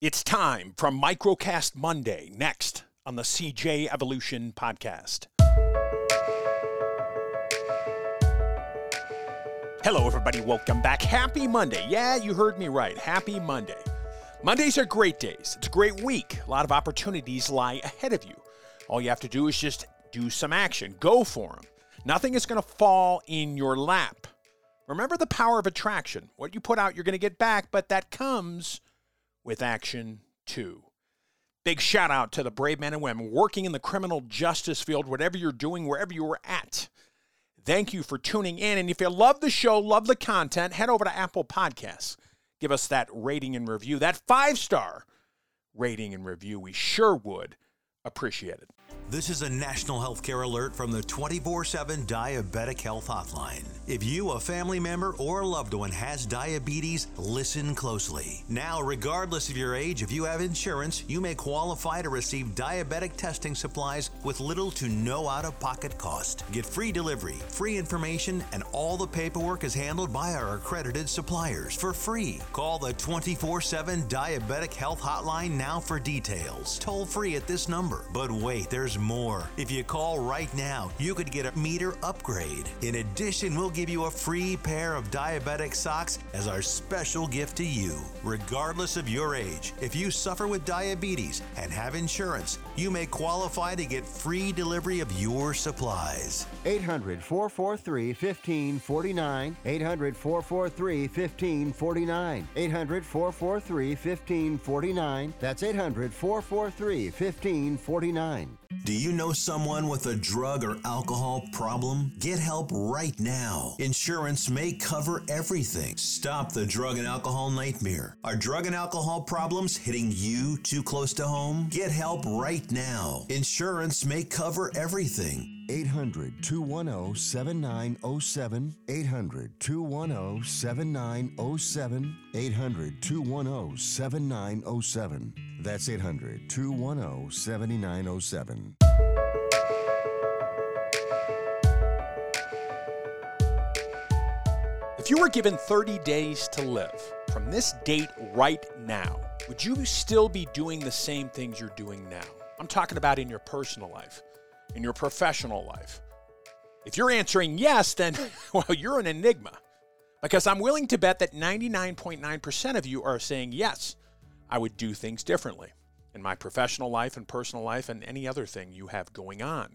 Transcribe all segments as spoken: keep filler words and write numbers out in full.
It's time from Microcast Monday, next on the C J Evolution Podcast. Hello, everybody. Welcome back. Happy Monday. Yeah, you heard me right. Happy Monday. Mondays are great days. It's a great week. A lot of opportunities lie ahead of you. All you have to do is just do some action. Go for them. Nothing is going to fall in your lap. Remember the power of attraction. What you put out, you're going to get back, but that comes with action too. Big shout out to the brave men and women working in the criminal justice field, whatever you're doing, wherever you're at. Thank you for tuning in. And if you love the show, love the content, head over to Apple Podcasts. Give us that rating and review, that five-star rating and review. We sure would appreciate it. This is a national healthcare alert from the twenty-four seven Diabetic Health Hotline. If you, a family member, or a loved one has diabetes, listen closely. Now, regardless of your age, if you have insurance, you may qualify to receive diabetic testing supplies with little to no out-of-pocket cost. Get free delivery, free information, and all the paperwork is handled by our accredited suppliers for free. Call the twenty-four seven Diabetic Health Hotline now for details. Toll free at this number. But wait, there's more. If you call right now, you could get a meter upgrade. In addition, we'll give you a free pair of diabetic socks as our special gift to you. Regardless of your age, if you suffer with diabetes and have insurance, you may qualify to get free delivery of your supplies. eight hundred, four four three, one five four nine. eight hundred, four four three, one five four nine. eight hundred, four four three, one five four nine. That's eight hundred, four four three, one five four nine. Do you know someone with a drug or alcohol problem? Get help right now. Insurance may cover everything. Stop the drug and alcohol nightmare. Are drug and alcohol problems hitting you too close to home? Get help right now. Insurance may cover everything. eight hundred, two one zero, seven nine zero seven. eight hundred, two one zero, seven nine zero seven. eight hundred, two one zero, seven nine zero seven. That's eight hundred, two one zero, seven nine zero seven. If you were given thirty days to live from this date right now, would you still be doing the same things you're doing now? I'm talking about in your personal life, in your professional life. If you're answering yes, then, well, you're an enigma. Because I'm willing to bet that ninety-nine point nine percent of you are saying, yes, I would do things differently in my professional life and personal life and any other thing you have going on.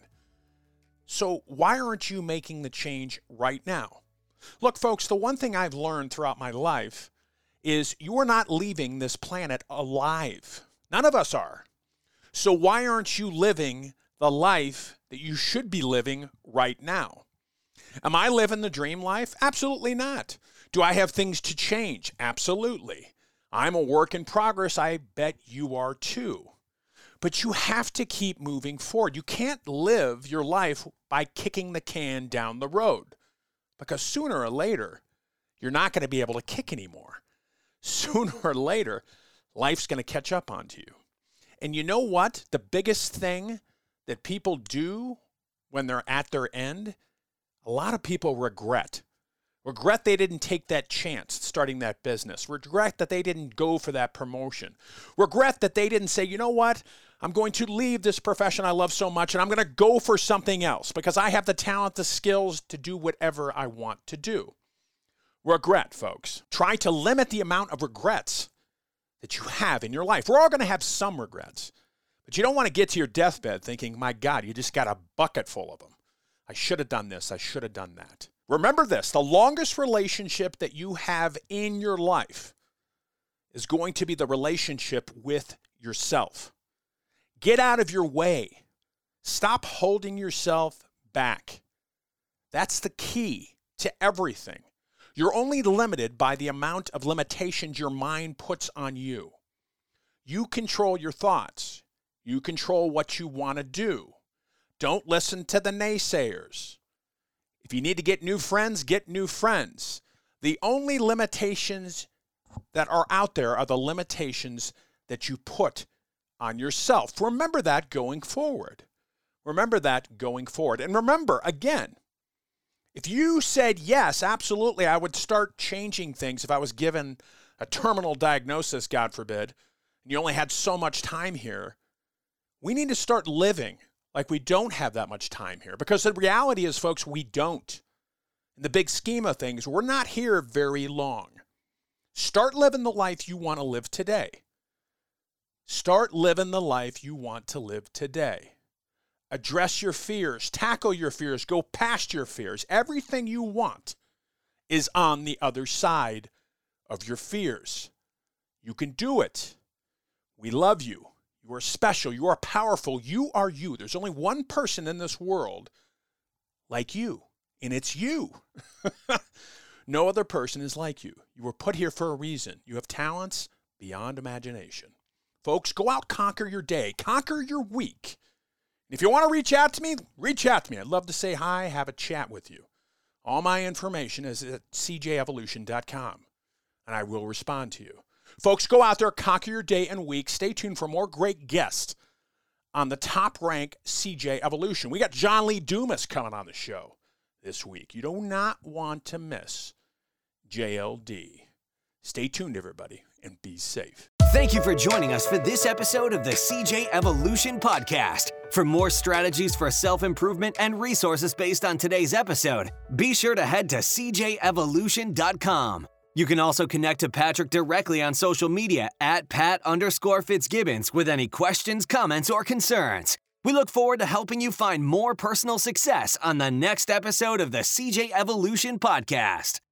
So why aren't you making the change right now? Look, folks, the one thing I've learned throughout my life is you're not leaving this planet alive. None of us are. So why aren't you living the life that you should be living right now? Am I living the dream life? Absolutely not. Do I have things to change? Absolutely. I'm a work in progress. I bet you are too. But you have to keep moving forward. You can't live your life by kicking the can down the road, because sooner or later, you're not going to be able to kick anymore. Sooner or later, life's going to catch up onto you. And you know what? The biggest thing that people do when they're at their end, a lot of people regret. Regret they didn't take that chance starting that business. Regret that they didn't go for that promotion. Regret that they didn't say, you know what? I'm going to leave this profession I love so much and I'm going to go for something else because I have the talent, the skills to do whatever I want to do. Regret, folks. Try to limit the amount of regrets that you have in your life. We're all going to have some regrets, but you don't want to get to your deathbed thinking, my God, you just got a bucket full of them. I should have done this. I should have done that. Remember this, the longest relationship that you have in your life is going to be the relationship with yourself. Get out of your way. Stop holding yourself back. That's the key to everything. You're only limited by the amount of limitations your mind puts on you. You control your thoughts. You control what you want to do. Don't listen to the naysayers. If you need to get new friends, get new friends. The only limitations that are out there are the limitations that you put on yourself. Remember that going forward. Remember that going forward. And remember, again, if you said, yes, absolutely, I would start changing things if I was given a terminal diagnosis, God forbid, and you only had so much time here, we need to start living like we don't have that much time here. Because the reality is, folks, we don't. In the big scheme of things, we're not here very long. Start living the life you want to live today. Start living the life you want to live today. Address your fears. Tackle your fears. Go past your fears. Everything you want is on the other side of your fears. You can do it. We love you. You are special. You are powerful. You are you. There's only one person in this world like you, and it's you. No other person is like you. You were put here for a reason. You have talents beyond imagination. Folks, go out, conquer your day, conquer your week. If you want to reach out to me, reach out to me. I'd love to say hi, have a chat with you. All my information is at c j evolution dot com, and I will respond to you. Folks, go out there, conquer your day and week. Stay tuned for more great guests on the top rank C J Evolution. We got John Lee Dumas coming on the show this week. You do not want to miss J L D. Stay tuned, everybody, and be safe. Thank you for joining us for this episode of the C J Evolution Podcast. For more strategies for self-improvement and resources based on today's episode, be sure to head to c j evolution dot com. You can also connect to Patrick directly on social media at Pat underscore Fitzgibbons with any questions, comments, or concerns. We look forward to helping you find more personal success on the next episode of the C J Evolution Podcast.